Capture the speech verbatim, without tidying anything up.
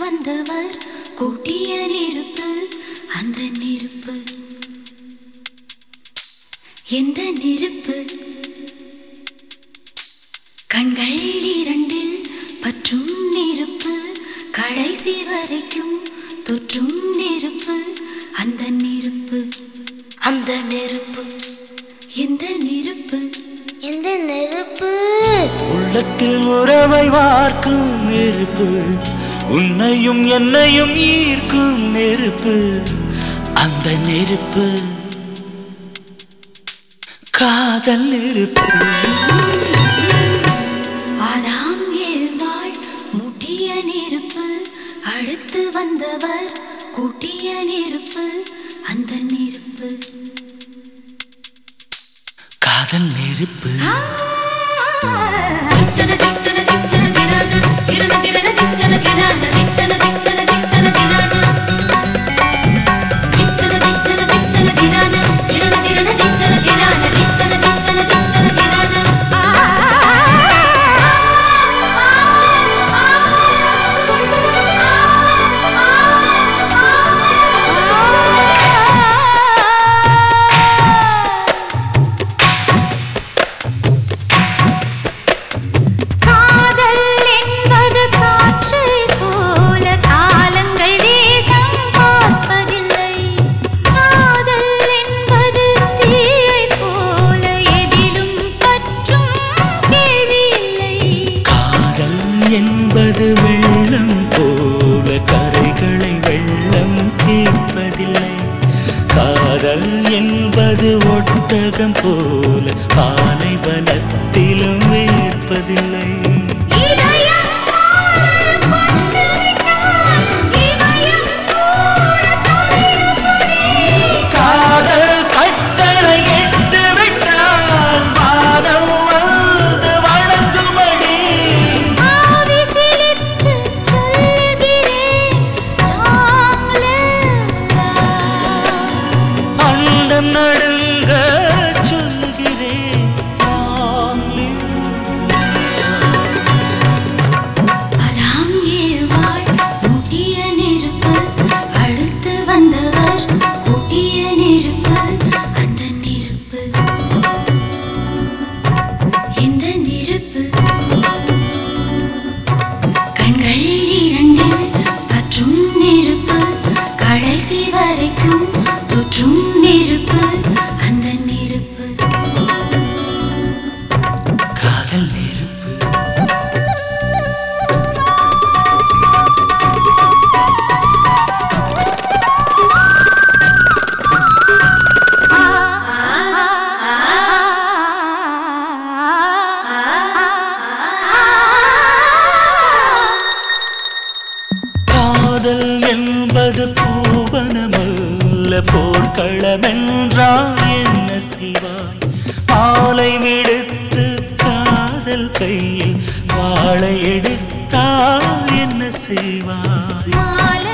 வந்தவர் கூட்டிய நெருப்பு. அந்த நெருப்பு எந்த நெருப்பு? கண்கள் இரண்டில் பற்றும் நெருப்பு, கடைசி வரைக்கும் தொற்றும் நெருப்பு. அந்த நெருப்பு அந்த நெருப்பு எந்த நெருப்பு? எந்த நெருப்பு? உள்ளத்தில் உறவை வார்க்கும் நெருப்பு, உன்னையும் என்னையும் ஈர்க்கும் நெருப்பு. அந்த நெருப்பு காதல் நெருப்பு. ஆதாம் ஏவாள் முட்டிய நெருப்பு, அடுத்து வந்தவர் கூட்டிய நெருப்பு. அந்த நெருப்பு காதல் நெருப்பு. என்பது வெள்ளம் போல கரைகளை வெள்ளம் கேட்பதில்லை. காதல் என்பது ஒட்டகம் போல பாலை வனத்திலும் வேர்ப்பதில்லை. நடுங்க சொல்லுகிறேன் ஆதாம் ஏவாள் முட்டிய நெருப்பு, அடுத்து வந்தவர் கூட்டிய நெருப்பு. அந்த நெருப்பு எந்த நெருப்பு? கண்கள் இரண்டில் பற்றும் நெருப்பு, கடைசி வரைக்கும் தொற்றும் நெருப்பு. அந்த நெருப்பு காதல் நெருப்பு. காதல் என்பது பூவனமல்ல, போர்க்களமென்றால் என்ன செய்வாய்? மாலை விடுத்து காதல் கையில் வாழை எடுத்தால் என்ன செய்வாய்?